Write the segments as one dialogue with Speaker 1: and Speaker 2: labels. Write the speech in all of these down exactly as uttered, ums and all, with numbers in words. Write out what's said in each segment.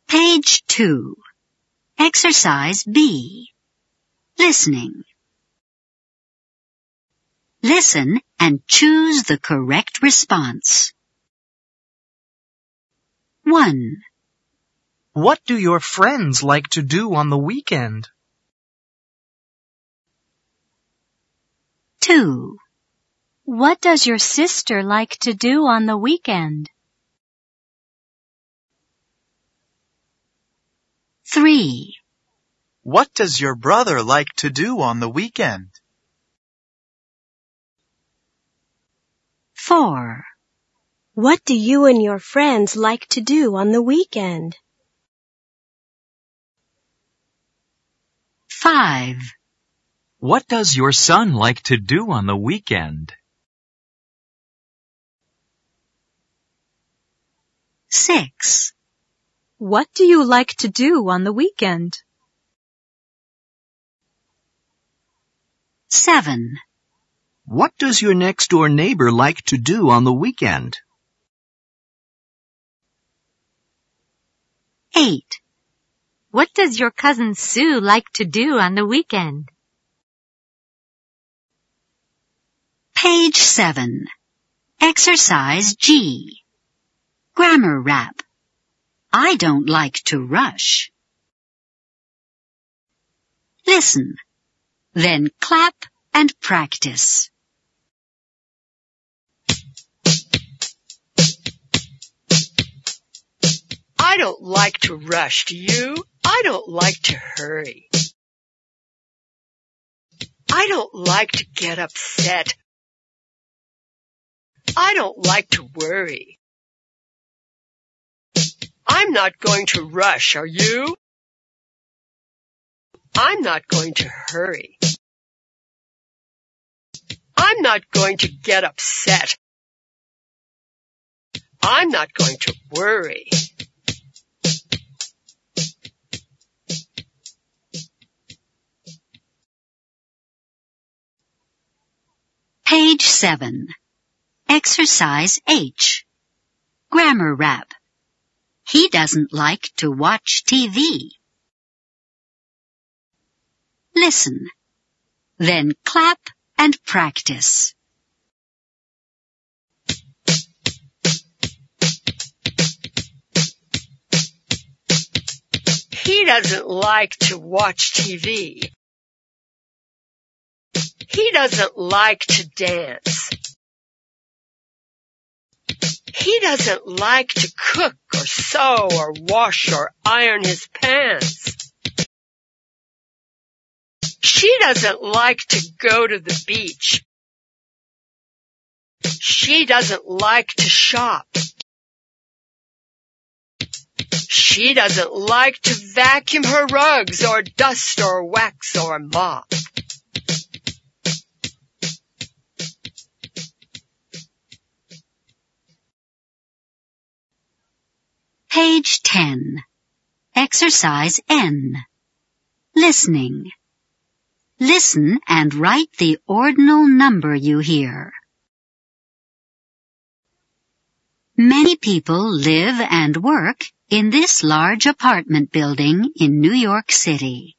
Speaker 1: Page two. Exercise B. Listening. Listen and choose the correct response. one.
Speaker 2: What do your friends like to do on the weekend?
Speaker 1: two.
Speaker 3: What does your sister like to do on the weekend?
Speaker 1: three.
Speaker 4: What does your brother like to do on the weekend?
Speaker 1: four.
Speaker 5: What do you and your friends like to do on the weekend?
Speaker 1: five.
Speaker 6: What does your son like to do on the weekend?
Speaker 1: six.
Speaker 3: What do you like to do on the weekend?
Speaker 1: seven.
Speaker 7: What does your next-door neighbor like to do on the weekend?
Speaker 1: eight.
Speaker 3: What does your cousin Sue like to do on the weekend?
Speaker 1: Page seven. Exercise G. Grammar rap. I don't like to rush. Listen, then clap and practice.
Speaker 8: I don't like to rush, do you? I don't like to hurry. I don't like to get upset. I don't like to worry. I'm not going to rush, are you? I'm not going to hurry. I'm not going to get upset. I'm not going to worry.
Speaker 1: Page seven. Exercise H. Grammar rap. He doesn't like to watch T V. Listen, then clap and practice.
Speaker 8: He doesn't like to watch T V. He doesn't like to dance. He doesn't like to cook or sew or wash or iron his pants. She doesn't like to go to the beach. She doesn't like to shop. She doesn't like to vacuum her rugs or dust or wax or mop.
Speaker 1: Page ten. Exercise N. Listening. Listen and write the ordinal number you hear. Many people live and work in this large apartment building in New York City.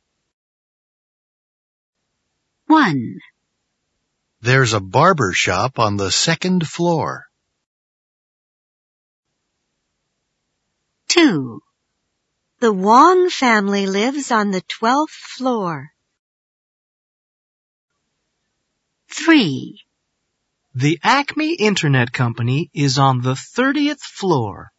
Speaker 1: one.
Speaker 9: There's a barber shop on the second floor.
Speaker 1: two.
Speaker 5: The Wong family lives on the twelfth floor.
Speaker 1: three.
Speaker 2: The Acme Internet Company is on the thirtieth floor.